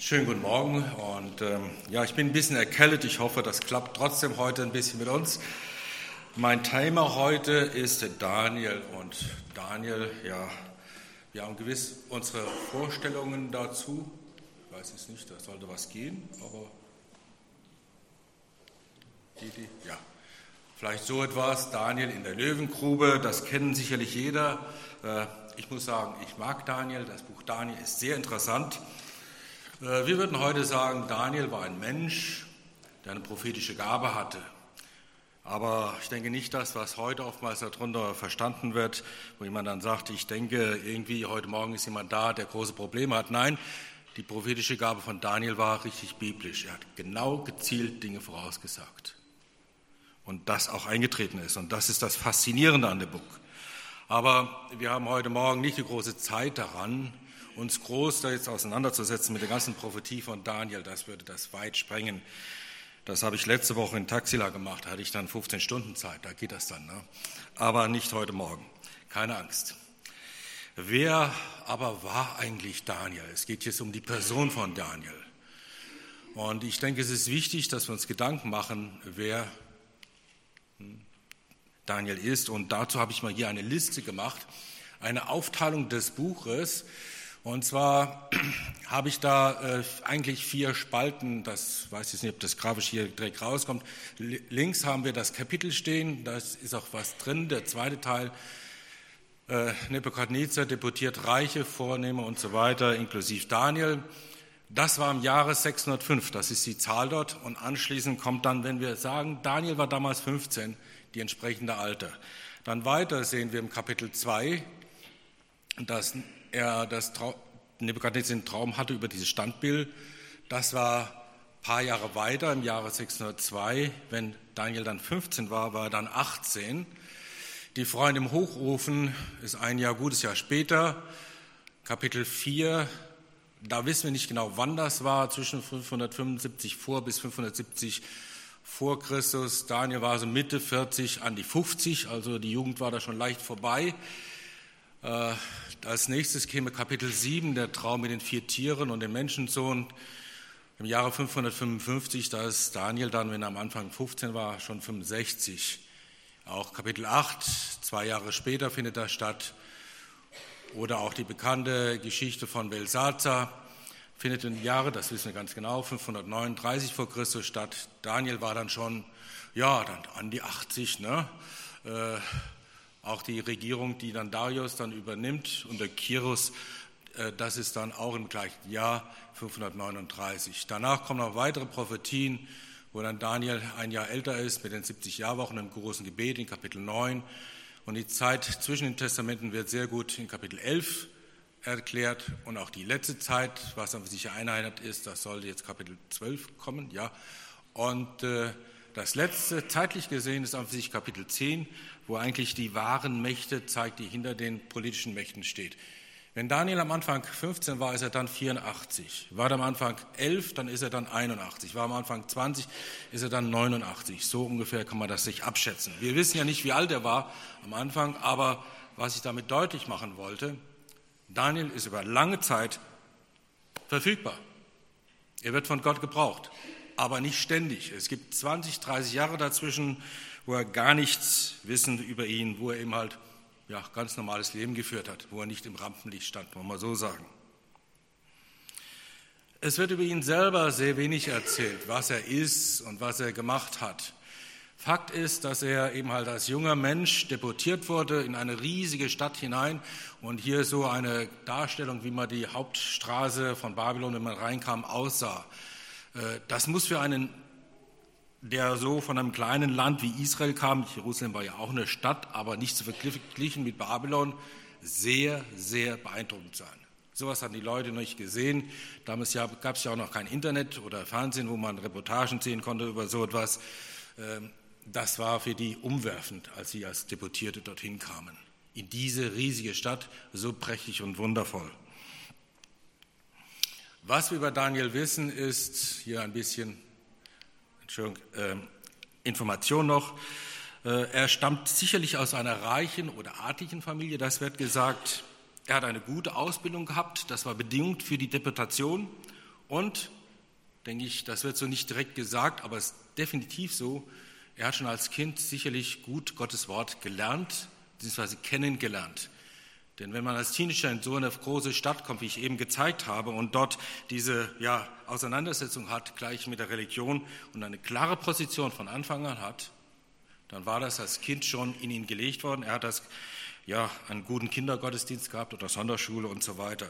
Schönen guten Morgen und ich bin ein bisschen erkältet. Ich hoffe, das klappt trotzdem heute ein bisschen mit uns. Mein Thema heute ist Daniel und Daniel, wir haben gewiss unsere Vorstellungen dazu. Ich weiß es nicht, da sollte was gehen, aber vielleicht so etwas. Daniel in der Löwengrube, das kennen sicherlich jeder. Ich muss sagen, ich mag Daniel, das Buch Daniel ist sehr interessant. Wir würden heute sagen, Daniel war ein Mensch, der eine prophetische Gabe hatte. Aber ich denke nicht das, was heute oftmals darunter verstanden wird, wo jemand dann sagt, ich denke irgendwie heute Morgen ist jemand da, der große Probleme hat. Nein, die prophetische Gabe von Daniel war richtig biblisch. Er hat genau gezielt Dinge vorausgesagt. Und das auch eingetreten ist. Und das ist das Faszinierende an dem Buch. Aber wir haben heute Morgen nicht die große Zeit daran, uns groß da jetzt auseinanderzusetzen mit der ganzen Prophetie von Daniel. Das würde das weit sprengen. Das habe ich letzte Woche in Taxila gemacht. Da hatte ich dann 15 Stunden Zeit. Da geht das dann. Ne? Aber nicht heute Morgen. Keine Angst. Wer aber war eigentlich Daniel? Es geht jetzt um die Person von Daniel. Und ich denke, es ist wichtig, dass wir uns Gedanken machen, wer Daniel ist. Und dazu habe ich mal hier eine Liste gemacht, eine Aufteilung des Buches. Und zwar habe ich da eigentlich 4 Spalten, das weiß ich nicht, ob das grafisch hier direkt rauskommt. Links haben wir das Kapitel stehen, da ist auch was drin. Der zweite Teil, Nebukadnezar deputiert Reiche, Vornehme und so weiter, inklusive Daniel. Das war im Jahre 605, das ist die Zahl dort. Und anschließend kommt dann, wenn wir sagen, Daniel war damals 15, die entsprechende Alter. Dann weiter sehen wir im Kapitel 2, dass Nebukadnezar einen Traum hatte über dieses Standbild. Das war ein paar Jahre weiter, im Jahre 602. Wenn Daniel dann 15 war, war er dann 18. Die Freunde im Hochofen ist ein gutes Jahr später. Kapitel 4, da wissen wir nicht genau, wann das war, zwischen 575 vor bis 570 vor Christus. Daniel war so Mitte 40 an die 50, also die Jugend war da schon leicht vorbei. Als nächstes käme Kapitel 7, der Traum mit den 4 Tieren und dem Menschensohn. Im Jahre 555, da ist Daniel dann, wenn er am Anfang 15 war, schon 65. Auch Kapitel 8, 2 Jahre später findet das statt. Oder auch die bekannte Geschichte von Belsazar findet im Jahre, das wissen wir ganz genau, 539 vor Christus statt. Daniel war dann schon, dann an die 80, ne? Auch die Regierung, die dann Darius dann übernimmt unter Kyros, das ist dann auch im gleichen Jahr 539. Danach kommen noch weitere Prophetien, wo dann Daniel ein Jahr älter ist mit den 70 Jahrwochen im großen Gebet in Kapitel 9. Und die Zeit zwischen den Testamenten wird sehr gut in Kapitel 11 erklärt. Und auch die letzte Zeit, was dann für sich Einheit ist, das sollte jetzt Kapitel 12 kommen. Ja. Und das letzte, zeitlich gesehen, ist an sich Kapitel 10, wo eigentlich die wahren Mächte zeigt, die hinter den politischen Mächten steht. Wenn Daniel am Anfang 15 war, ist er dann 84. War er am Anfang 11, dann ist er dann 81. War am Anfang 20, ist er dann 89. So ungefähr kann man das sich abschätzen. Wir wissen ja nicht, wie alt er war am Anfang, aber was ich damit deutlich machen wollte, Daniel ist über lange Zeit verfügbar. Er wird von Gott gebraucht, aber nicht ständig. Es gibt 20, 30 Jahre dazwischen, wo er gar nichts wissen über ihn, wo er eben halt ganz normales Leben geführt hat, wo er nicht im Rampenlicht stand, wollen wir mal so sagen. Es wird über ihn selber sehr wenig erzählt, was er ist und was er gemacht hat. Fakt ist, dass er eben halt als junger Mensch deportiert wurde in eine riesige Stadt hinein und hier so eine Darstellung, wie man die Hauptstraße von Babylon, wenn man reinkam, aussah. Das muss für einen, der so von einem kleinen Land wie Israel kam, Jerusalem war ja auch eine Stadt, aber nicht zu verglichen mit Babylon, sehr, sehr beeindruckend sein. Sowas hatten die Leute noch nicht gesehen. Damals gab es ja auch noch kein Internet oder Fernsehen, wo man Reportagen sehen konnte über so etwas. Das war für die umwerfend, als sie als Deportierte dorthin kamen. In diese riesige Stadt, so prächtig und wundervoll. Was wir über Daniel wissen, ist hier ein bisschen Information noch. Er stammt sicherlich aus einer reichen oder adligen Familie, das wird gesagt. Er hat eine gute Ausbildung gehabt, das war bedingt für die Deportation Und, denke ich, das wird so nicht direkt gesagt, aber es ist definitiv so, er hat schon als Kind sicherlich gut Gottes Wort gelernt, beziehungsweise kennengelernt. Denn wenn man als Teenager in so eine große Stadt kommt, wie ich eben gezeigt habe, und dort diese Auseinandersetzung hat, gleich mit der Religion und eine klare Position von Anfang an hat, dann war das als Kind schon in ihn gelegt worden. Er hat einen guten Kindergottesdienst gehabt oder Sonderschule und so weiter.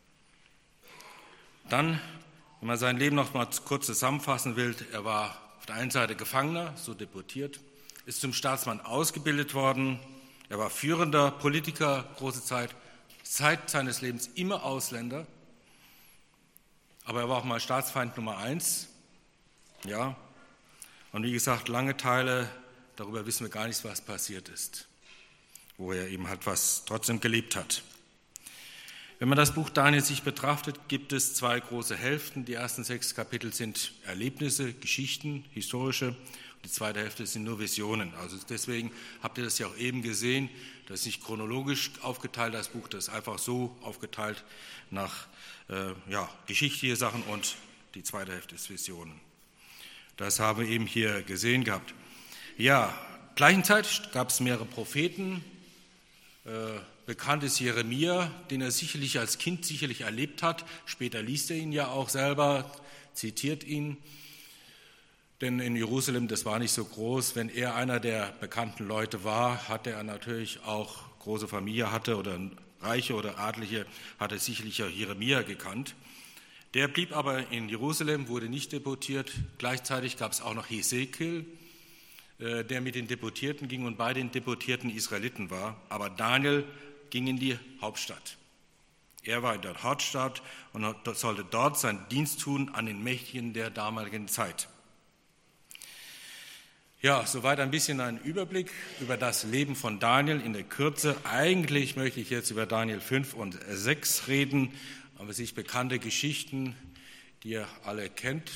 Dann, wenn man sein Leben noch mal kurz zusammenfassen will, er war auf der einen Seite Gefangener, so deportiert, ist zum Staatsmann ausgebildet worden, er war führender Politiker, große Zeit seines Lebens immer Ausländer, aber er war auch mal Staatsfeind Nummer 1, ja, und wie gesagt, lange Teile, darüber wissen wir gar nicht, was passiert ist, wo er eben trotzdem gelebt hat. Wenn man das Buch Daniel sich betrachtet, gibt es 2 große Hälften. Die ersten 6 Kapitel sind Erlebnisse, Geschichten, historische. Und die zweite Hälfte sind nur Visionen. Also deswegen habt ihr das ja auch eben gesehen. Das ist nicht chronologisch aufgeteilt, das Buch. Das ist einfach so aufgeteilt nach geschichtliche Sachen und die zweite Hälfte ist Visionen. Das haben wir eben hier gesehen gehabt. Ja, gleichen Zeit gab es mehrere Propheten. Bekannt ist Jeremia, den er sicherlich als Kind erlebt hat. Später liest er ihn ja auch selber, zitiert ihn. Denn in Jerusalem, das war nicht so groß. Wenn er einer der bekannten Leute war, hatte er natürlich auch große Familie oder Reiche oder Adlige, hat er sicherlich auch Jeremia gekannt. Der blieb aber in Jerusalem, wurde nicht deportiert. Gleichzeitig gab es auch noch Hesekiel, der mit den Deportierten ging und bei den deportierten Israeliten war. Aber Daniel ging in die Hauptstadt. Er war in der Hauptstadt und sollte dort seinen Dienst tun an den Mächtigen der damaligen Zeit. Ja, soweit ein bisschen ein Überblick über das Leben von Daniel in der Kürze. Eigentlich möchte ich jetzt über Daniel 5 und 6 reden, aber sich bekannte Geschichten, die ihr alle kennt.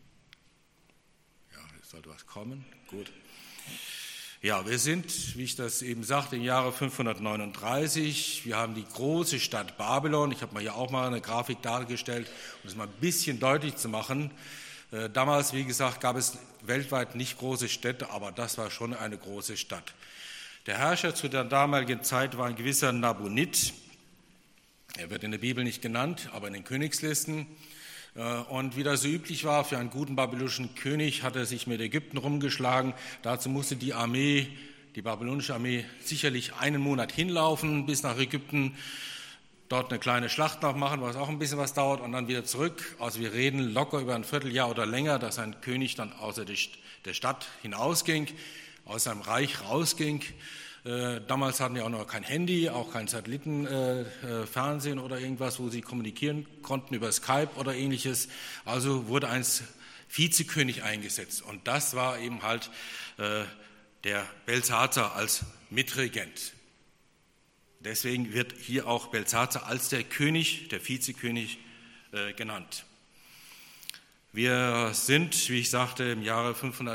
Ja, jetzt sollte was kommen. Gut. Ja, wir sind, wie ich das eben sagte, im Jahre 539. Wir haben die große Stadt Babylon. Ich habe mal hier auch mal eine Grafik dargestellt, um das mal ein bisschen deutlich zu machen. Damals, wie gesagt, gab es weltweit nicht große Städte, aber das war schon eine große Stadt. Der Herrscher zu der damaligen Zeit war ein gewisser Nabonid. Er wird in der Bibel nicht genannt, aber in den Königslisten. Und wie das so üblich war, für einen guten babylonischen König hat er sich mit Ägypten rumgeschlagen. Dazu musste die babylonische Armee, sicherlich einen Monat hinlaufen bis nach Ägypten, dort eine kleine Schlacht noch machen, was auch ein bisschen was dauert, und dann wieder zurück. Also wir reden locker über ein Vierteljahr oder länger, dass ein König dann außer der Stadt hinausging, aus seinem Reich rausging. Damals hatten die auch noch kein Handy, auch kein Satellitenfernsehen oder irgendwas, wo sie kommunizieren konnten über Skype oder ähnliches. Also wurde ein Vizekönig eingesetzt. Und das war eben halt der Belsatzar als Mitregent. Deswegen wird hier auch Belsatzar als der König, der Vizekönig genannt. Wir sind, wie ich sagte, im Jahre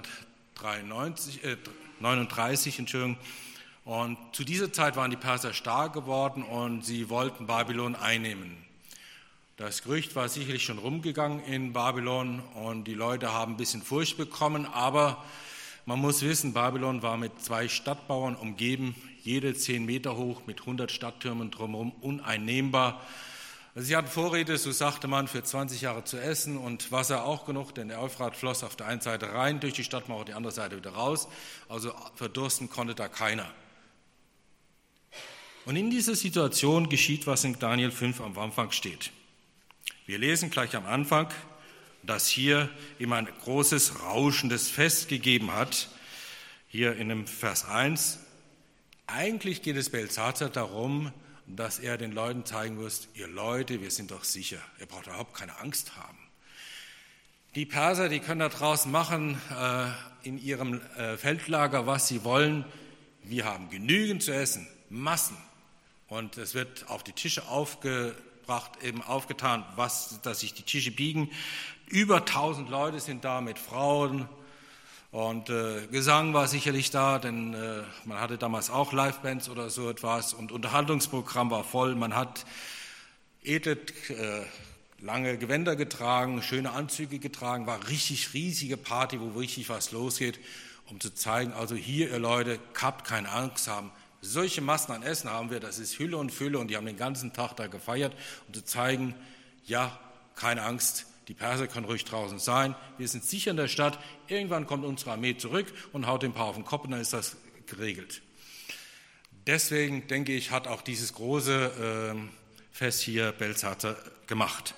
539, und zu dieser Zeit waren die Perser stark geworden und sie wollten Babylon einnehmen. Das Gerücht war sicherlich schon rumgegangen in Babylon und die Leute haben ein bisschen Furcht bekommen, aber man muss wissen, Babylon war mit 2 Stadtmauern umgeben, jede 10 Meter hoch mit 100 Stadttürmen drumherum, uneinnehmbar. Sie hatten Vorräte, so sagte man, für 20 Jahre zu essen und Wasser auch genug, denn der Euphrat floss auf der einen Seite rein durch die Stadtmauer, auf die andere Seite wieder raus, also verdursten konnte da keiner. Und in dieser Situation geschieht, was in Daniel 5 am Anfang steht. Wir lesen gleich am Anfang, dass hier ihm ein großes, rauschendes Fest gegeben hat. Hier in dem Vers 1. Eigentlich geht es Belsatzar darum, dass er den Leuten zeigen muss, ihr Leute, wir sind doch sicher. Ihr braucht überhaupt keine Angst haben. Die Perser, die können da draußen machen in ihrem Feldlager, was sie wollen. Wir haben genügend zu essen, Massen. Und es wird auf die Tische aufgebracht, eben aufgetan, dass sich die Tische biegen. Über 1000 Leute sind da mit Frauen und Gesang war sicherlich da, denn man hatte damals auch Livebands oder so etwas und Unterhaltungsprogramm war voll. Man hat edle lange Gewänder getragen, schöne Anzüge getragen, war richtig riesige Party, wo richtig was losgeht, um zu zeigen, also hier, ihr Leute, habt keine Angst haben. Solche Massen an Essen haben wir, das ist Hülle und Fülle und die haben den ganzen Tag da gefeiert, um zu zeigen, ja, keine Angst, die Perser können ruhig draußen sein, wir sind sicher in der Stadt, irgendwann kommt unsere Armee zurück und haut den Paar auf den Kopf und dann ist das geregelt. Deswegen, denke ich, hat auch dieses große Fest hier Belshazzar gemacht.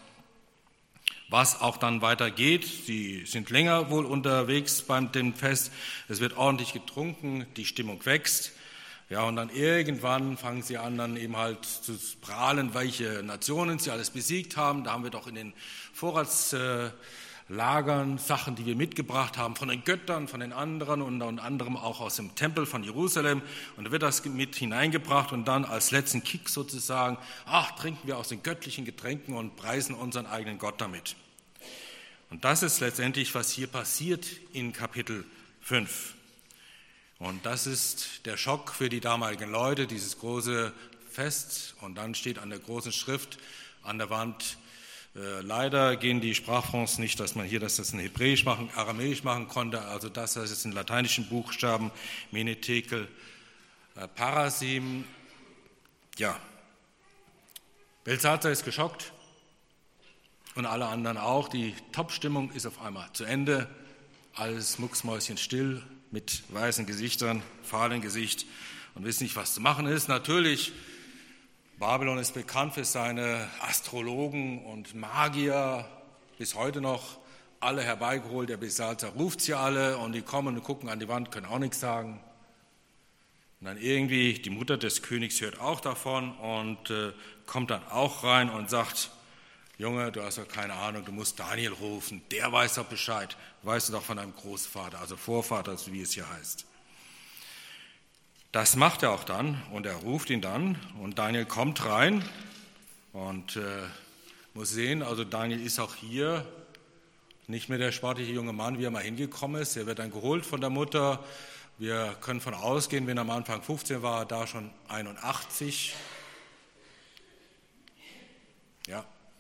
Was auch dann weitergeht, sie sind länger wohl unterwegs beim dem Fest, es wird ordentlich getrunken, die Stimmung wächst. Ja, und dann irgendwann fangen sie an, dann eben halt zu prahlen, welche Nationen sie alles besiegt haben. Da haben wir doch in den Vorratslagern Sachen, die wir mitgebracht haben, von den Göttern, von den anderen und unter anderem auch aus dem Tempel von Jerusalem. Und da wird das mit hineingebracht und dann als letzten Kick sozusagen, trinken wir aus den göttlichen Getränken und preisen unseren eigenen Gott damit. Und das ist letztendlich, was hier passiert in Kapitel 5. Und das ist der Schock für die damaligen Leute, dieses große Fest. Und dann steht an der großen Schrift an der Wand, leider gehen die Sprachfonds nicht, dass man hier das in Hebräisch machen, Aramäisch machen konnte. Also das ist in lateinischen Buchstaben, Mene, Tekel, Parasim. Ja, Belshazzar ist geschockt und alle anderen auch. Die Top-Stimmung ist auf einmal zu Ende. Alles mucksmäuschenstill mit weißen Gesichtern, fahlen Gesicht und wissen nicht, was zu machen ist. Natürlich, Babylon ist bekannt für seine Astrologen und Magier, bis heute noch alle herbeigeholt. Der Belshazzar ruft sie alle und die kommen und gucken an die Wand, können auch nichts sagen. Und dann irgendwie, die Mutter des Königs hört auch davon und kommt dann auch rein und sagt, Junge, du hast doch keine Ahnung, du musst Daniel rufen, der weiß doch Bescheid, weißt du doch von deinem Großvater, also Vorvater, wie es hier heißt. Das macht er auch dann und er ruft ihn dann und Daniel kommt rein und muss sehen, also Daniel ist auch hier nicht mehr der sportliche junge Mann, wie er mal hingekommen ist, er wird dann geholt von der Mutter, wir können von ausgehen, wenn er am Anfang 15 war, da schon 81, ja.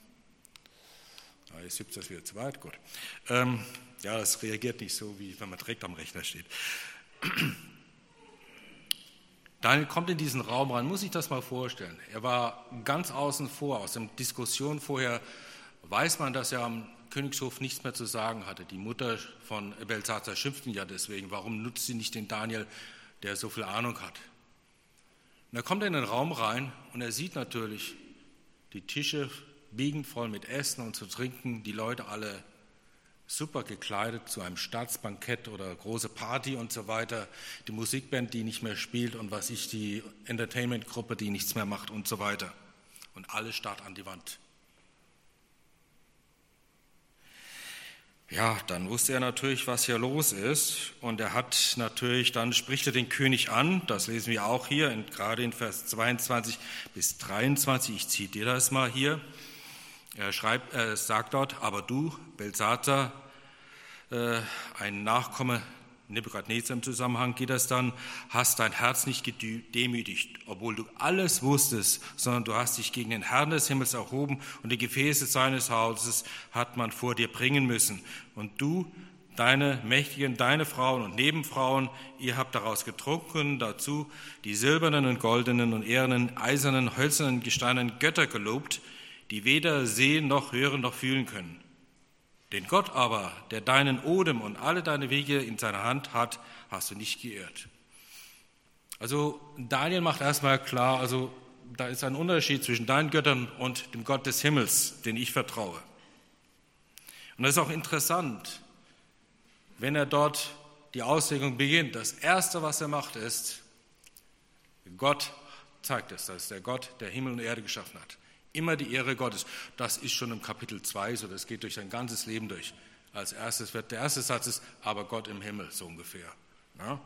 Jetzt gibt es das wieder zu weit, gut. Ja, das reagiert nicht so, wie wenn man direkt am Rechner steht. Daniel kommt in diesen Raum rein, muss ich das mal vorstellen. Er war ganz außen vor, aus der Diskussion vorher weiß man, dass er am Königshof nichts mehr zu sagen hatte. Die Mutter von Belshazzar schimpft ihn ja deswegen, warum nutzt sie nicht den Daniel, der so viel Ahnung hat. Und da kommt er in den Raum rein und er sieht natürlich die Tische biegend voll mit Essen und zu trinken, die Leute alle super gekleidet zu einem Staatsbankett oder große Party und so weiter, die Musikband, die nicht mehr spielt und die Entertainment-Gruppe, die nichts mehr macht und so weiter. Und alles starrt an die Wand. Ja, dann wusste er natürlich, was hier los ist und dann spricht er den König an, das lesen wir auch hier, gerade in Vers 22 bis 23, ich zitiere das mal hier. Er sagt dort, aber du, Belshazzar, ein Nachkomme Nebukadnezar im Zusammenhang geht das dann, hast dein Herz nicht gedemütigt, obwohl du alles wusstest, sondern du hast dich gegen den Herrn des Himmels erhoben und die Gefäße seines Hauses hat man vor dir bringen müssen. Und du, deine Mächtigen, deine Frauen und Nebenfrauen, ihr habt daraus getrunken, dazu die silbernen und goldenen und ehernen, eisernen, hölzernen, gesteinenen Götter gelobt, die weder sehen noch hören noch fühlen können. Den Gott aber, der deinen Odem und alle deine Wege in seiner Hand hat, hast du nicht geehrt. Also Daniel macht erstmal klar, also da ist ein Unterschied zwischen deinen Göttern und dem Gott des Himmels, den ich vertraue. Und das ist auch interessant, wenn er dort die Auslegung beginnt. Das Erste, was er macht, ist, Gott zeigt es, das ist der Gott, der Himmel und Erde geschaffen hat. Immer die Ehre Gottes. Das ist schon im Kapitel 2 so, das geht durch sein ganzes Leben durch. Als erstes wird der erste Satz ist, aber Gott im Himmel, so ungefähr. Ja?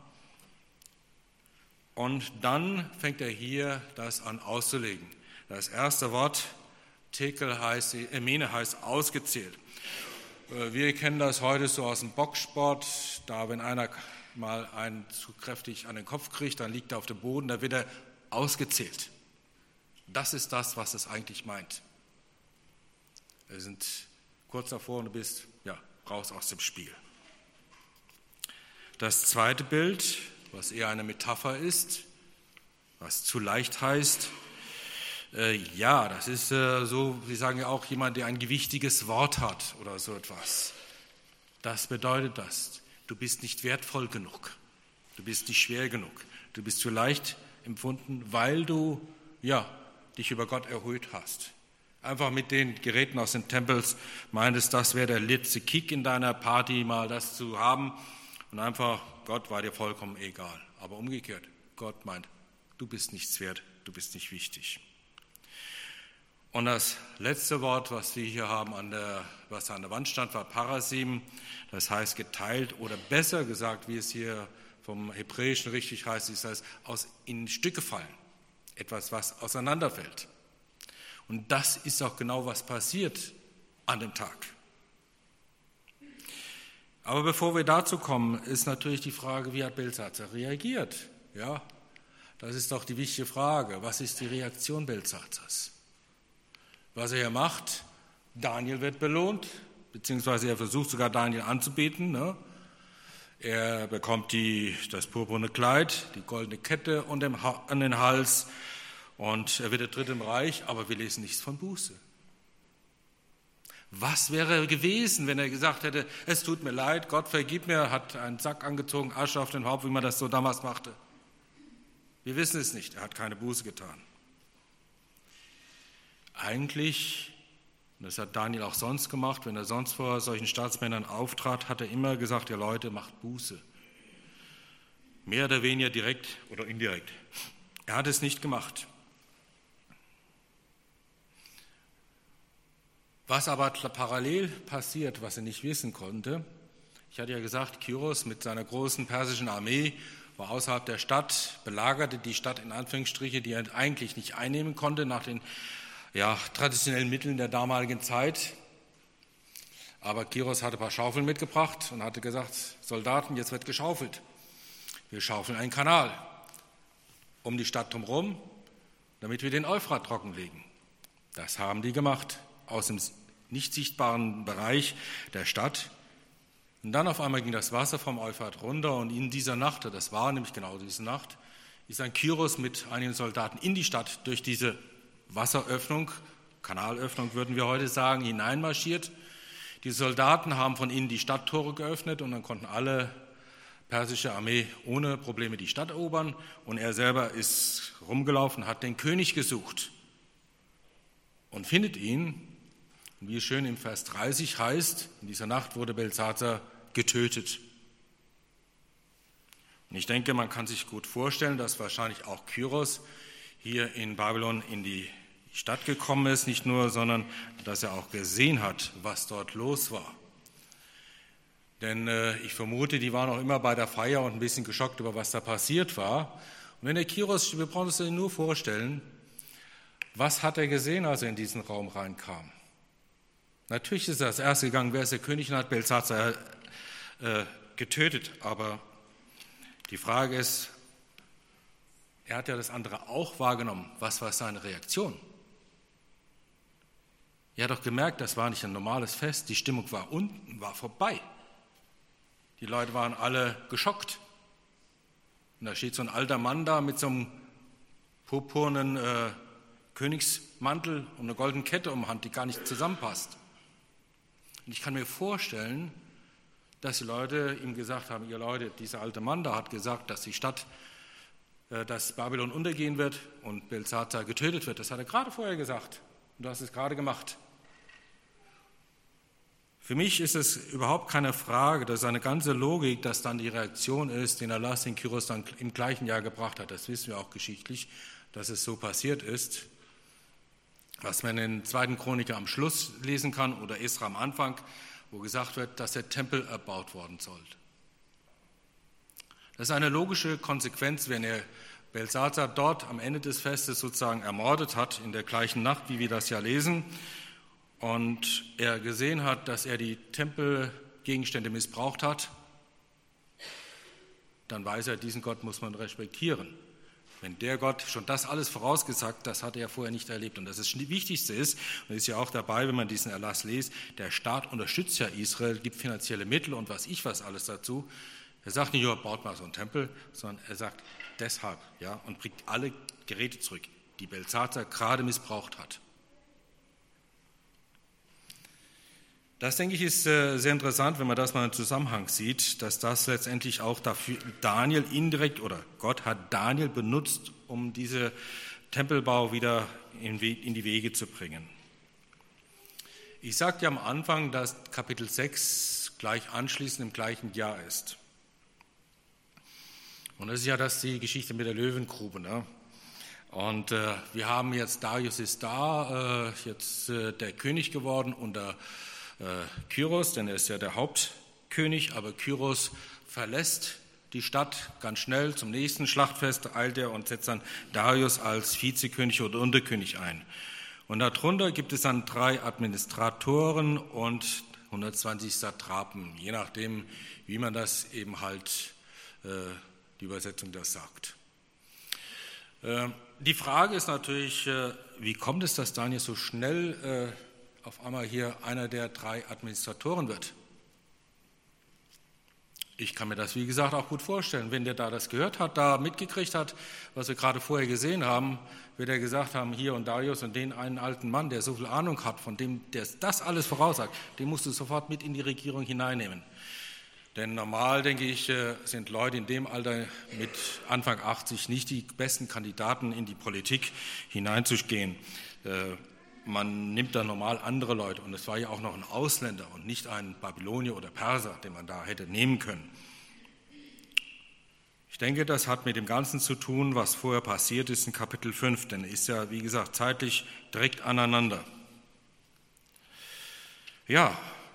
Und dann fängt er hier das an auszulegen. Das erste Wort, Tekel heißt, Mene heißt ausgezählt. Wir kennen das heute so aus dem Boxsport, da wenn einer mal einen zu kräftig an den Kopf kriegt, dann liegt er auf dem Boden, da wird er ausgezählt. Das ist das, was es eigentlich meint. Wir sind kurz davor und du bist raus aus dem Spiel. Das zweite Bild, was eher eine Metapher ist, was zu leicht heißt, das ist so, wir sagen ja auch, jemand, der ein gewichtiges Wort hat oder so etwas. Das bedeutet das, du bist nicht wertvoll genug, du bist nicht schwer genug, du bist zu leicht empfunden, weil du dich über Gott erhöht hast. Einfach mit den Geräten aus den Tempels meintest, das wäre der letzte Kick in deiner Party, mal das zu haben und einfach, Gott war dir vollkommen egal. Aber umgekehrt, Gott meint, du bist nichts wert, du bist nicht wichtig. Und das letzte Wort, was wir hier haben, was an der Wand stand, war Parasim, das heißt geteilt oder besser gesagt, wie es hier vom Hebräischen richtig heißt, ist das in Stücke fallen, etwas, was auseinanderfällt. Und das ist auch genau, was passiert an dem Tag. Aber bevor wir dazu kommen, ist natürlich die Frage, wie hat Belsatzar reagiert? Ja, das ist doch die wichtige Frage. Was ist die Reaktion Belsatzars? Was er hier macht, Daniel wird belohnt, beziehungsweise er versucht sogar Daniel anzubeten. Ne? Er bekommt das purpurne Kleid, die goldene Kette an den Hals und er wird der Dritte im Reich, aber wir lesen nichts von Buße. Was wäre gewesen, wenn er gesagt hätte, es tut mir leid, Gott vergib mir, hat einen Sack angezogen, Asche auf den Haupt, wie man das so damals machte? Wir wissen es nicht, er hat keine Buße getan. Eigentlich, und das hat Daniel auch sonst gemacht, wenn er sonst vor solchen Staatsmännern auftrat, hat er immer gesagt, ja Leute, macht Buße. Mehr oder weniger direkt oder indirekt. Er hat es nicht gemacht. Was aber parallel passiert, was er nicht wissen konnte, ich hatte ja gesagt, Kyros mit seiner großen persischen Armee war außerhalb der Stadt, belagerte die Stadt in Anführungsstriche, die er eigentlich nicht einnehmen konnte nach den traditionellen Mitteln der damaligen Zeit. Aber Kyros hatte ein paar Schaufeln mitgebracht und hatte gesagt, Soldaten, jetzt wird geschaufelt. Wir schaufeln einen Kanal um die Stadt drumherum, damit wir den Euphrat trockenlegen. Das haben die gemacht, aus dem nicht sichtbaren Bereich der Stadt. Und dann auf einmal ging das Wasser vom Euphrat runter und in dieser Nacht, das war nämlich genau diese Nacht, ist ein Kyros mit einigen Soldaten in die Stadt durch diese Wasseröffnung, Kanalöffnung würden wir heute sagen, hineinmarschiert. Die Soldaten haben von innen die Stadttore geöffnet und dann konnten alle persische Armee ohne Probleme die Stadt erobern und er selber ist rumgelaufen, hat den König gesucht und findet ihn. Und wie es schön im Vers 30 heißt, in dieser Nacht wurde Belsatzar getötet. Und ich denke, man kann sich gut vorstellen, dass wahrscheinlich auch Kyros hier in Babylon in die Stadt gekommen ist, nicht nur, sondern dass er auch gesehen hat, was dort los war. Denn ich vermute, die waren auch immer bei der Feier und ein bisschen geschockt über was da passiert war. Und wenn der Kyros, wir brauchen uns das nur vorstellen, was hat er gesehen, als er in diesen Raum reinkam? Natürlich ist er als Erster gegangen, wer ist der König, und hat Belsatzar getötet. Aber die Frage ist, er hat ja das andere auch wahrgenommen. Was war seine Reaktion? Er hat doch gemerkt, das war nicht ein normales Fest. Die Stimmung war unten, war vorbei. Die Leute waren alle geschockt. Und da steht so ein alter Mann da mit so einem purpurnen Königsmantel und einer goldenen Kette um die Hand, die gar nicht zusammenpasst. Und ich kann mir vorstellen, dass die Leute ihm gesagt haben, ihr Leute, dieser alte Mann da hat gesagt, dass die Stadt, dass Babylon untergehen wird und Belsatzar getötet wird. Das hat er gerade vorher gesagt und du hast es gerade gemacht. Für mich ist es überhaupt keine Frage, dass eine ganze Logik, dass dann die Reaktion ist, den Erlass, den Kyros dann im gleichen Jahr gebracht hat. Das wissen wir auch geschichtlich, dass es so passiert ist. Was man in 2. Chroniker am Schluss lesen kann oder Esra am Anfang, wo gesagt wird, dass der Tempel erbaut worden soll. Das ist eine logische Konsequenz, wenn er Belsatzar dort am Ende des Festes sozusagen ermordet hat, in der gleichen Nacht, wie wir das ja lesen, und er gesehen hat, dass er die Tempelgegenstände missbraucht hat, dann weiß er, diesen Gott muss man respektieren. Wenn der Gott schon das alles vorausgesagt, das hat er vorher nicht erlebt. Und das Wichtigste ist, und das ist ja auch dabei, wenn man diesen Erlass liest, der Staat unterstützt ja Israel, gibt finanzielle Mittel und was alles dazu. Er sagt nicht, ja, baut mal so einen Tempel, sondern er sagt deshalb, ja, und bringt alle Geräte zurück, die Belsazar gerade missbraucht hat. Das, denke ich, ist sehr interessant, wenn man das mal im Zusammenhang sieht, dass das letztendlich auch dafür Daniel indirekt oder Gott hat Daniel benutzt, um diese Tempelbau wieder in die Wege zu bringen. Ich sagte ja am Anfang, dass Kapitel 6 gleich anschließend im gleichen Jahr ist. Und das ist ja die Geschichte mit der Löwengrube. Ne? Und wir haben jetzt, Darius ist da, jetzt der König geworden unter Kyros, denn er ist ja der Hauptkönig, aber Kyros verlässt die Stadt ganz schnell. Zum nächsten Schlachtfest eilt er und setzt dann Darius als Vizekönig oder Unterkönig ein. Und darunter gibt es dann 3 Administratoren und 120 Satrapen, je nachdem, wie man das eben halt, die Übersetzung das sagt. Die Frage ist natürlich, wie kommt es, dass Daniel so schnell auf einmal hier einer der 3 Administratoren wird? Ich kann mir das, wie gesagt, auch gut vorstellen. Wenn der da das gehört hat, da mitgekriegt hat, was wir gerade vorher gesehen haben, wird er gesagt haben, hier und Darius und den einen alten Mann, der so viel Ahnung hat, von dem der das alles voraussagt, den musst du sofort mit in die Regierung hineinnehmen. Denn normal, denke ich, sind Leute in dem Alter mit Anfang 80 nicht die besten Kandidaten, in die Politik hineinzugehen. Man nimmt da normal andere Leute und es war ja auch noch ein Ausländer und nicht ein Babylonier oder Perser, den man da hätte nehmen können. Ich denke, das hat mit dem Ganzen zu tun, was vorher passiert ist in Kapitel 5, denn er ist ja, wie gesagt, zeitlich direkt aneinander. Ja,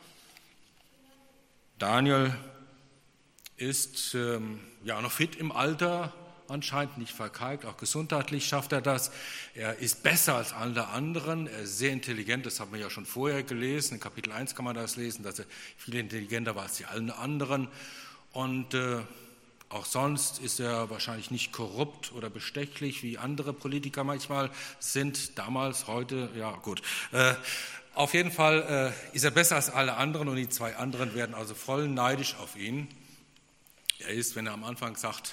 Daniel ist noch fit im Alter, anscheinend nicht verkalkt, auch gesundheitlich schafft er das. Er ist besser als alle anderen, er ist sehr intelligent, das haben wir ja schon vorher gelesen, in Kapitel 1 kann man das lesen, dass er viel intelligenter war als die allen anderen. Und auch sonst ist er wahrscheinlich nicht korrupt oder bestechlich, wie andere Politiker manchmal sind, damals, heute, ja gut. Auf jeden Fall ist er besser als alle anderen und die 2 anderen werden also voll neidisch auf ihn. Er ist, wenn er am Anfang sagte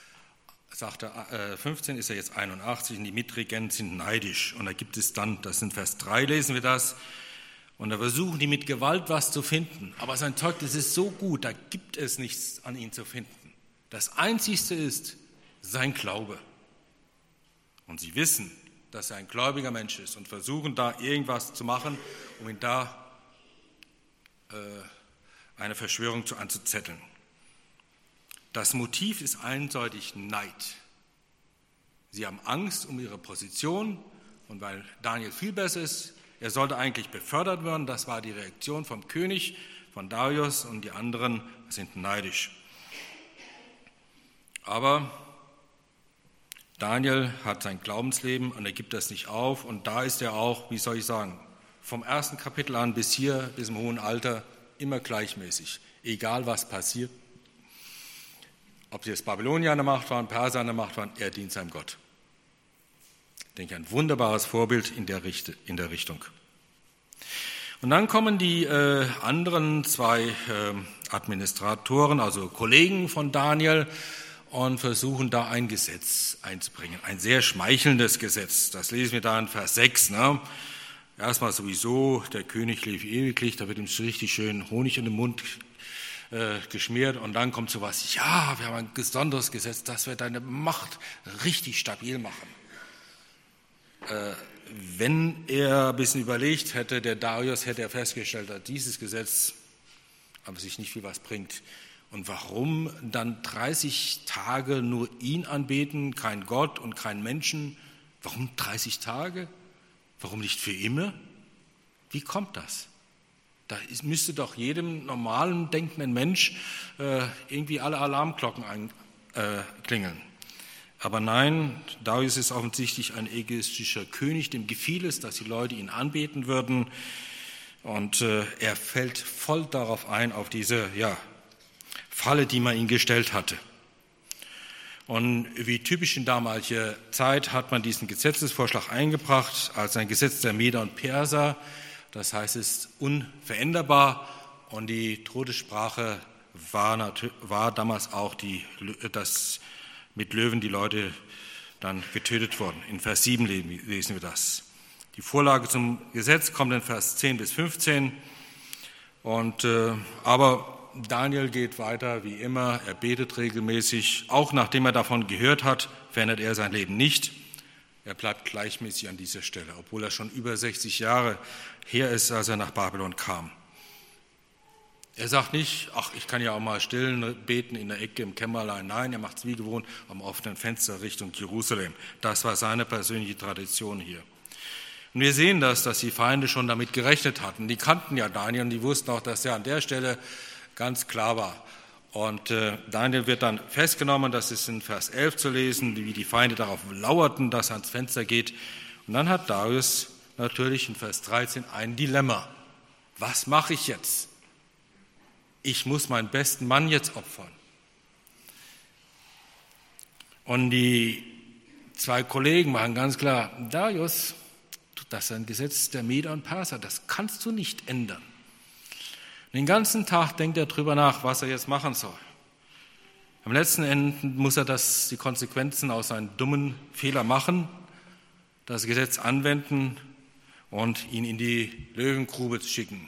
15, ist er jetzt 81 und die Mitregenten sind neidisch. Und da gibt es dann, das in Vers 3 lesen wir das, und da versuchen die mit Gewalt was zu finden. Aber sein Zeugnis ist so gut, da gibt es nichts an ihn zu finden. Das Einzigste ist sein Glaube. Und sie wissen, dass er ein gläubiger Mensch ist und versuchen da irgendwas zu machen, um ihn da eine Verschwörung anzuzetteln. Das Motiv ist eindeutig Neid. Sie haben Angst um ihre Position und weil Daniel viel besser ist, er sollte eigentlich befördert werden, das war die Reaktion vom König, von Darius und die anderen sind neidisch. Aber Daniel hat sein Glaubensleben und er gibt das nicht auf und da ist er auch, wie soll ich sagen, vom ersten Kapitel an bis hier, bis im hohen Alter, immer gleichmäßig, egal was passiert. Ob sie jetzt Babylonier an der Macht waren, Perser an der Macht waren, er dient seinem Gott. Ich denke, ein wunderbares Vorbild in der Richtung. Und dann kommen die anderen 2 Administratoren, also Kollegen von Daniel, und versuchen da ein Gesetz einzubringen, ein sehr schmeichelndes Gesetz. Das lesen wir da in Vers 6. Ne? Erstmal sowieso, der König lebt ewiglich, da wird ihm richtig schön Honig in den Mund geschmiert und dann kommt sowas, ja, wir haben ein besonderes Gesetz, das wird deine Macht richtig stabil machen. Wenn er ein bisschen überlegt hätte, der Darius hätte er festgestellt, dass dieses Gesetz aber sich nicht viel was bringt. Und warum dann 30 Tage nur ihn anbeten, kein Gott und kein Menschen? Warum 30 Tage? Warum nicht für immer? Wie kommt das? Da müsste doch jedem normalen, denkenden Mensch irgendwie alle Alarmglocken klingeln. Aber nein, Darius ist offensichtlich ein egoistischer König, dem gefiel es, dass die Leute ihn anbeten würden. Und er fällt voll darauf ein, auf diese Falle, die man ihm gestellt hatte. Und wie typisch in damaliger Zeit hat man diesen Gesetzesvorschlag eingebracht als ein Gesetz der Meder und Perser. Das heißt, es ist unveränderbar und die Todessprache war damals auch, dass mit Löwen die Leute dann getötet wurden. In Vers 7 lesen wir das. Die Vorlage zum Gesetz kommt in Vers 10 bis 15. Aber Daniel geht weiter wie immer, er betet regelmäßig. Auch nachdem er davon gehört hat, verändert er sein Leben nicht. Er bleibt gleichmäßig an dieser Stelle, obwohl er schon über 60 Jahre her ist, als er nach Babylon kam. Er sagt nicht, ach, ich kann ja auch mal still beten in der Ecke im Kämmerlein. Nein, er macht es wie gewohnt am offenen Fenster Richtung Jerusalem. Das war seine persönliche Tradition hier. Und wir sehen dass die Feinde schon damit gerechnet hatten. Die kannten ja Daniel und die wussten auch, dass er an der Stelle ganz klar war. Und Daniel wird dann festgenommen, das ist in Vers 11 zu lesen, wie die Feinde darauf lauerten, dass er ans Fenster geht. Und dann hat Darius natürlich in Vers 13 ein Dilemma. Was mache ich jetzt? Ich muss meinen besten Mann jetzt opfern. Und die zwei Kollegen machen ganz klar, Darius, das ist ein Gesetz der Meder und Perser, das kannst du nicht ändern. Den ganzen Tag denkt er darüber nach, was er jetzt machen soll. Am letzten Ende muss er die Konsequenzen aus seinen dummen Fehler machen, das Gesetz anwenden und ihn in die Löwengrube schicken.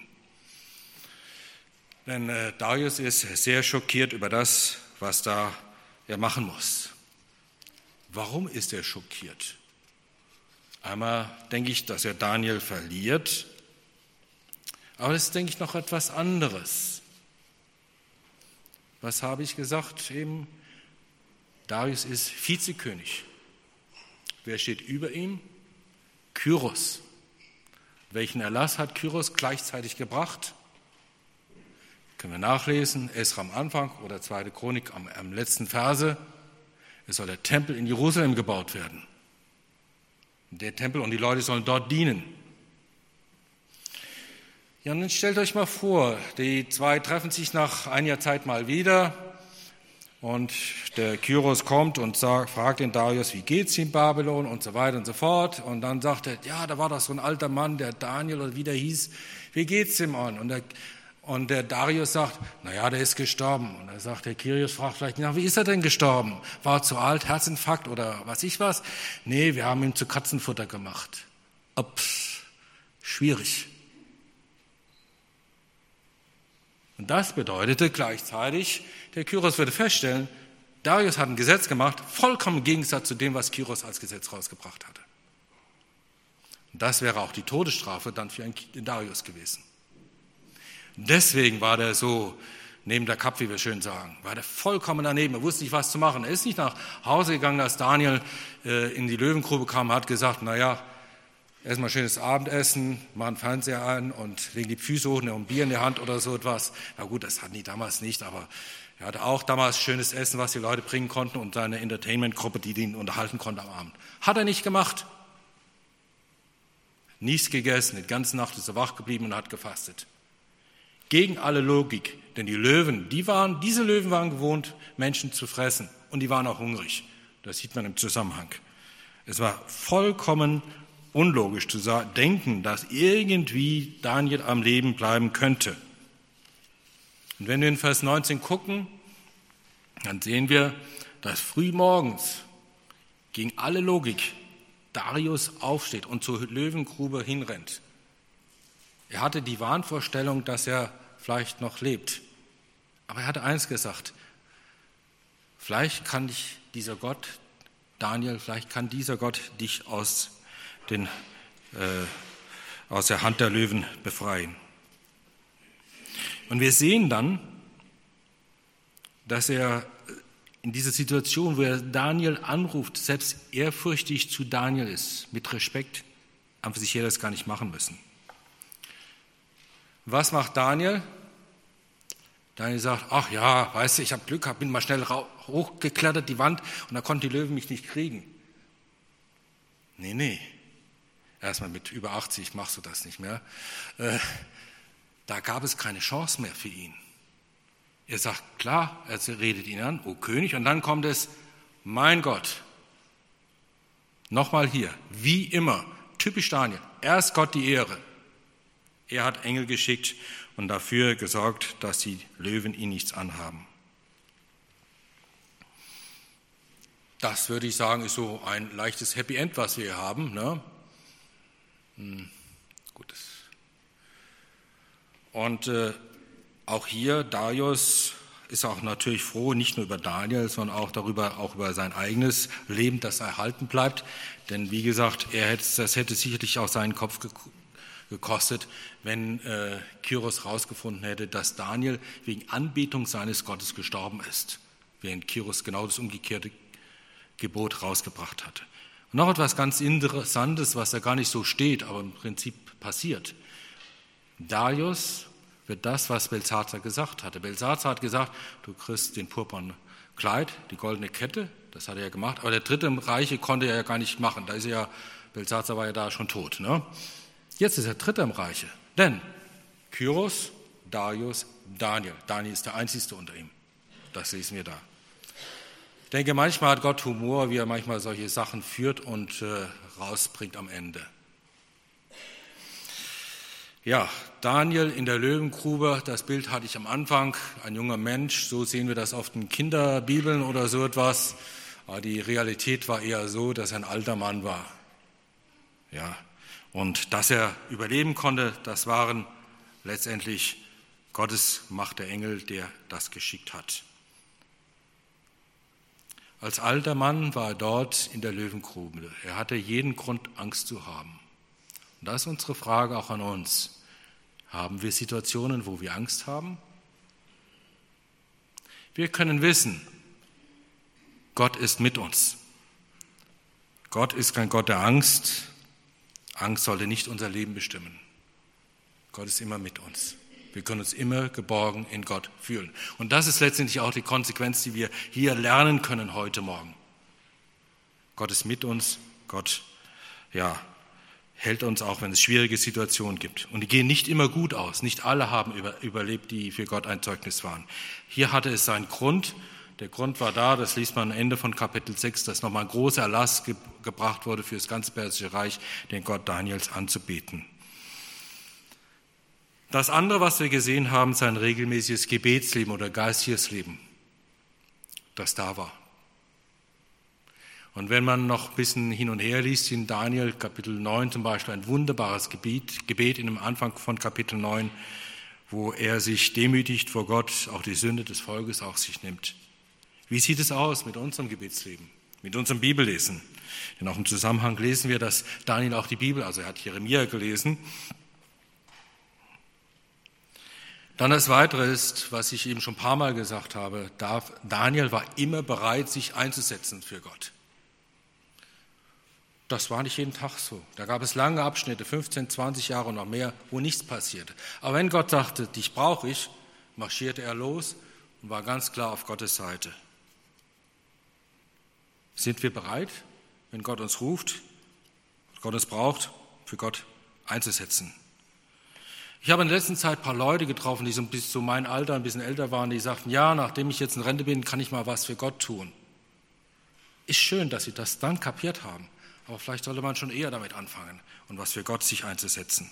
Denn Darius ist sehr schockiert über das, was da er machen muss. Warum ist er schockiert? Einmal denke ich, dass er Daniel verliert, aber es ist, denke ich, noch etwas anderes. Was habe ich gesagt eben? Darius ist Vizekönig. Wer steht über ihm? Kyros. Welchen Erlass hat Kyros gleichzeitig gebracht? Können wir nachlesen, Esra am Anfang oder 2. Chronik am letzten Verse. Es soll der Tempel in Jerusalem gebaut werden. Der Tempel und die Leute sollen dort dienen. Ja, und dann stellt euch mal vor, die zwei treffen sich nach einiger Zeit mal wieder und der Kyros kommt und fragt den Darius, wie geht's in Babylon und so weiter und so fort. Und dann sagt er, ja, da war doch so ein alter Mann, der Daniel oder wie der hieß, wie geht's ihm an? Und der Darius sagt, naja, der ist gestorben. Und dann sagt der Kyros, fragt vielleicht, na, wie ist er denn gestorben? War er zu alt, Herzinfarkt oder was ich was? Nee, wir haben ihn zu Katzenfutter gemacht. Ups, schwierig. Und das bedeutete gleichzeitig, der Kyros würde feststellen, Darius hat ein Gesetz gemacht, vollkommen im Gegensatz zu dem, was Kyros als Gesetz rausgebracht hatte. Und das wäre auch die Todesstrafe dann für den Darius gewesen. Deswegen war der so neben der Kapp, wie wir schön sagen, war der vollkommen daneben. Er wusste nicht, was zu machen. Er ist nicht nach Hause gegangen, als Daniel in die Löwengrube kam, hat gesagt, naja, erstmal schönes Abendessen, machen Fernseher an und legen die Füße hoch, ein Bier in der Hand oder so etwas. Na gut, das hatten die damals nicht, aber er hatte auch damals schönes Essen, was die Leute bringen konnten und seine Entertainment-Gruppe, die ihn unterhalten konnte am Abend. Hat er nicht gemacht. Nichts gegessen, die ganze Nacht ist er wach geblieben und hat gefastet. Gegen alle Logik, denn diese Löwen waren gewohnt, Menschen zu fressen und die waren auch hungrig. Das sieht man im Zusammenhang. Es war vollkommen unlogisch zu denken, dass irgendwie Daniel am Leben bleiben könnte. Und wenn wir in Vers 19 gucken, dann sehen wir, dass frühmorgens gegen alle Logik Darius aufsteht und zur Löwengrube hinrennt. Er hatte die Wahnvorstellung, dass er vielleicht noch lebt. Aber er hatte eins gesagt, vielleicht kann dich dieser Gott, Daniel, vielleicht kann dieser Gott dich aus der Hand der Löwen befreien. Und wir sehen dann, dass er in dieser Situation, wo er Daniel anruft, selbst ehrfürchtig zu Daniel ist, mit Respekt, an sich hätte er das gar nicht machen müssen. Was macht Daniel? Daniel sagt, ach ja, weißt du, ich habe Glück gehabt, bin mal schnell hochgeklettert, die Wand, und da konnten die Löwen mich nicht kriegen. Nee. Erstmal mit über 80 machst du das nicht mehr. Da gab es keine Chance mehr für ihn. Er sagt, klar, er redet ihn an, O König, und dann kommt es, mein Gott, nochmal hier, wie immer, typisch Daniel, erst Gott die Ehre. Er hat Engel geschickt und dafür gesorgt, dass die Löwen ihn nichts anhaben. Das würde ich sagen, ist so ein leichtes Happy End, was wir hier haben. Ne? Gut. Und auch hier, Darius ist auch natürlich froh, nicht nur über Daniel, sondern auch über sein eigenes Leben, das erhalten bleibt. Denn wie gesagt, das hätte sicherlich auch seinen Kopf gekostet, wenn Kyros herausgefunden hätte, dass Daniel wegen Anbetung seines Gottes gestorben ist, während Kyros genau das umgekehrte Gebot rausgebracht hatte. Und noch etwas ganz Interessantes, was da gar nicht so steht, aber im Prinzip passiert. Darius wird das, was Belsazar gesagt hatte. Belsazar hat gesagt, du kriegst den purpurnen Kleid, die goldene Kette, das hat er ja gemacht, aber der Dritte im Reiche konnte er ja gar nicht machen. Belsazar war ja da schon tot. Ne? Jetzt ist er Dritter im Reiche, denn Kyros, Darius, Daniel. Daniel ist der Einzige unter ihm. Das lesen wir da. Ich denke, manchmal hat Gott Humor, wie er manchmal solche Sachen führt und rausbringt am Ende. Ja, Daniel in der Löwengrube, das Bild hatte ich am Anfang, ein junger Mensch, so sehen wir das oft in Kinderbibeln oder so etwas. Aber die Realität war eher so, dass er ein alter Mann war. Ja, und dass er überleben konnte, das waren letztendlich Gottes Macht, der Engel, der das geschickt hat. Als alter Mann war er dort in der Löwengrube. Er hatte jeden Grund, Angst zu haben. Und das ist unsere Frage auch an uns. Haben wir Situationen, wo wir Angst haben? Wir können wissen, Gott ist mit uns. Gott ist kein Gott der Angst. Angst sollte nicht unser Leben bestimmen. Gott ist immer mit uns. Wir können uns immer geborgen in Gott fühlen. Und das ist letztendlich auch die Konsequenz, die wir hier lernen können heute Morgen. Gott ist mit uns. Gott, hält uns auch, wenn es schwierige Situationen gibt. Und die gehen nicht immer gut aus. Nicht alle haben überlebt, die für Gott ein Zeugnis waren. Hier hatte es seinen Grund. Der Grund war da, das liest man am Ende von Kapitel 6, dass nochmal ein großer Erlass gebracht wurde für das ganze Persische Reich, den Gott Daniels anzubeten. Das andere, was wir gesehen haben, ist ein regelmäßiges Gebetsleben oder geistiges Leben, das da war. Und wenn man noch ein bisschen hin und her liest, in Daniel Kapitel 9 zum Beispiel, ein wunderbares Gebet in dem Anfang von Kapitel 9, wo er sich demütigt vor Gott, auch die Sünde des Volkes auf sich nimmt. Wie sieht es aus mit unserem Gebetsleben, mit unserem Bibellesen? Denn auch im Zusammenhang lesen wir, dass Daniel auch die Bibel, also er hat Jeremia gelesen. Dann das Weitere ist, was ich eben schon ein paar Mal gesagt habe, Daniel war immer bereit, sich einzusetzen für Gott. Das war nicht jeden Tag so. Da gab es lange Abschnitte, 15, 20 Jahre und noch mehr, wo nichts passierte. Aber wenn Gott sagte, dich brauche ich, marschierte er los und war ganz klar auf Gottes Seite. Sind wir bereit, wenn Gott uns ruft, Gott uns braucht, für Gott einzusetzen? Ich habe in der letzten Zeit ein paar Leute getroffen, die so bis zu meinem Alter ein bisschen älter waren, die sagten, ja, nachdem ich jetzt in Rente bin, kann ich mal was für Gott tun. Ist schön, dass sie das dann kapiert haben, aber vielleicht sollte man schon eher damit anfangen und was für Gott sich einzusetzen.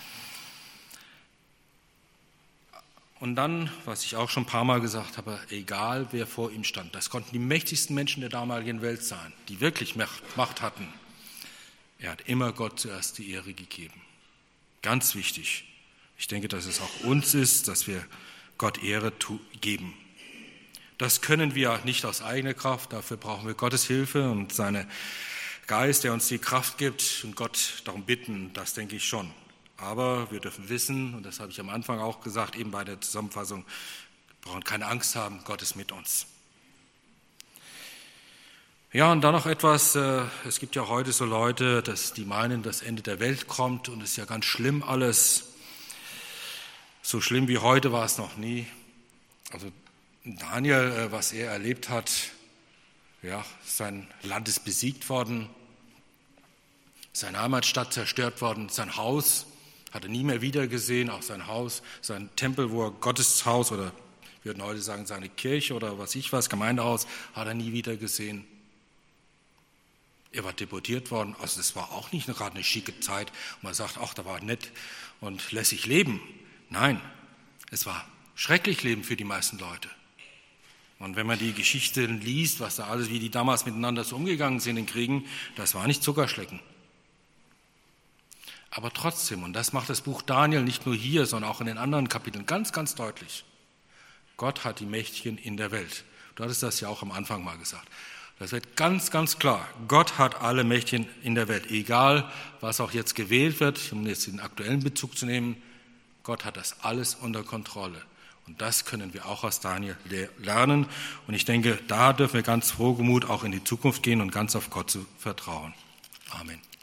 Und dann, was ich auch schon ein paar Mal gesagt habe, egal wer vor ihm stand, das konnten die mächtigsten Menschen der damaligen Welt sein, die wirklich Macht hatten. Er hat immer Gott zuerst die Ehre gegeben. Ganz wichtig. Ich denke, dass es auch uns ist, dass wir Gott Ehre geben. Das können wir nicht aus eigener Kraft, dafür brauchen wir Gottes Hilfe und seinen Geist, der uns die Kraft gibt und Gott darum bitten, das denke ich schon. Aber wir dürfen wissen, und das habe ich am Anfang auch gesagt, eben bei der Zusammenfassung, wir brauchen keine Angst haben, Gott ist mit uns. Ja, und dann noch etwas, es gibt ja heute so Leute, die meinen, das Ende der Welt kommt und es ist ja ganz schlimm alles. So schlimm wie heute war es noch nie. Also Daniel, was er erlebt hat, ja, sein Land ist besiegt worden, seine Heimatstadt zerstört worden, sein Haus hat er nie mehr wiedergesehen, auch sein Haus, sein Tempel, wo er Gottes Haus oder wir würden heute sagen seine Kirche oder was, Gemeindehaus, hat er nie wiedergesehen. Er war deportiert worden, also das war auch nicht gerade eine schicke Zeit, wo man sagt, ach, da war nett und lässig leben. Nein, es war schrecklich Leben für die meisten Leute. Und wenn man die Geschichten liest, was da alles, wie die damals miteinander so umgegangen sind in Kriegen, das war nicht Zuckerschlecken. Aber trotzdem, und das macht das Buch Daniel nicht nur hier, sondern auch in den anderen Kapiteln ganz, ganz deutlich, Gott hat die Mächtigen in der Welt. Du hattest das ja auch am Anfang mal gesagt. Das wird ganz, ganz klar. Gott hat alle Mächtigen in der Welt. Egal, was auch jetzt gewählt wird, um jetzt den aktuellen Bezug zu nehmen, Gott hat das alles unter Kontrolle. Und das können wir auch aus Daniel lernen. Und ich denke, da dürfen wir ganz frohgemut auch in die Zukunft gehen und ganz auf Gott zu vertrauen. Amen.